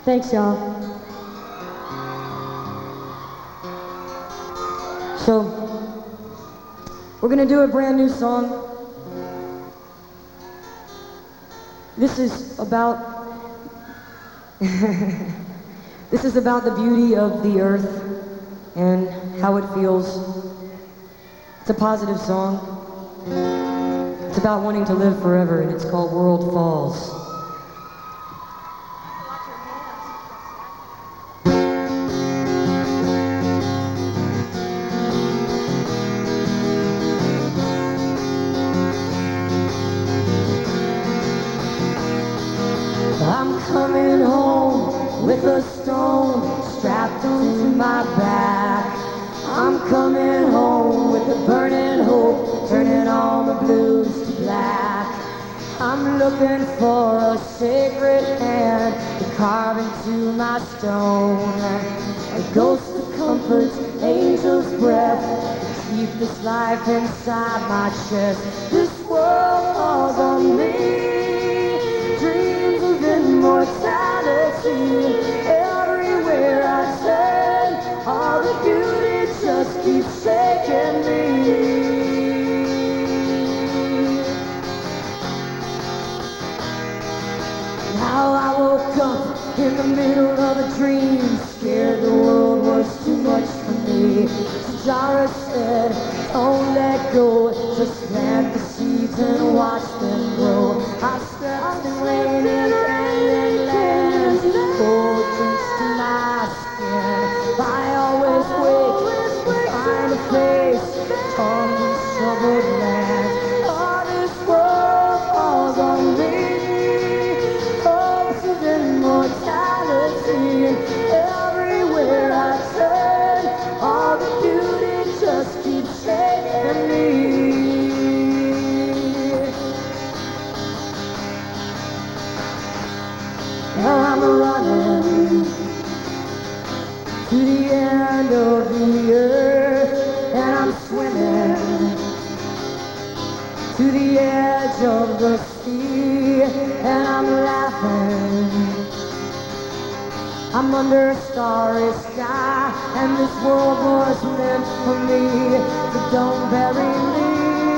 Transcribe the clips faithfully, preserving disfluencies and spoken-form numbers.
Thanks, y'all. So, we're gonna do a brand new song. This is about this is about the beauty of the earth and how it feels. It's a positive song. It's about wanting to live forever, and it's called World Falls. I'm coming home with a stone strapped onto my back. I'm coming home with a burning hope, turning all the blues to black. I'm looking for a sacred hand to carve into my stone. A ghost of comfort, angel's breath, to keep this life inside my chest. This world falls on me, dreams of immortality. Everywhere I turn, all the beauty just keeps shaking me. Now I woke up in the middle of a dream, scared the world was too much for me. So Jara said, don't let go, just plant the seeds and watch them grow. I slept in rain and canyon lands, cold drinks to my skin. I always wake and find a place, tongue in troubled lands. Oh, this world falls on me, hopes of immortality. Everywhere I turn, all the beauty just keeps shaking me. Now I'm running to the end of the earth, and I'm swimming to the edge of the sea, and I'm laughing. I'm under a starry sky, and this world was meant for me, so don't bury me.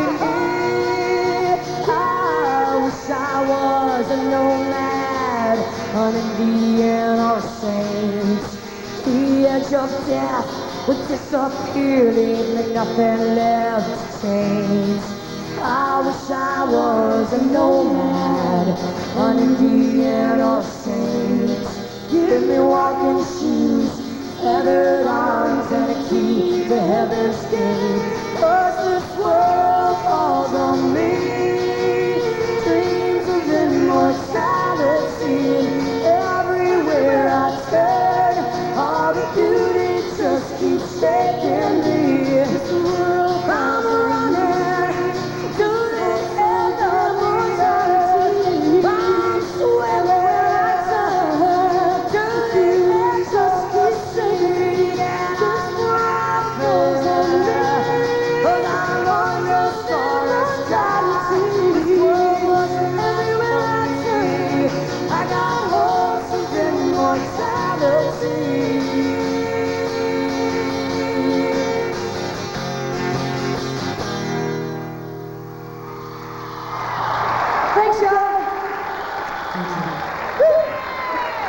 I wish I was a nomad, an Indian or a saint. The edge of death would disappear, leaving nothing left to change. I wish I was a nomad, an Indian or a saint. Give me walking shoes, feathered arms, and a key to heaven's gate. 'Cause this world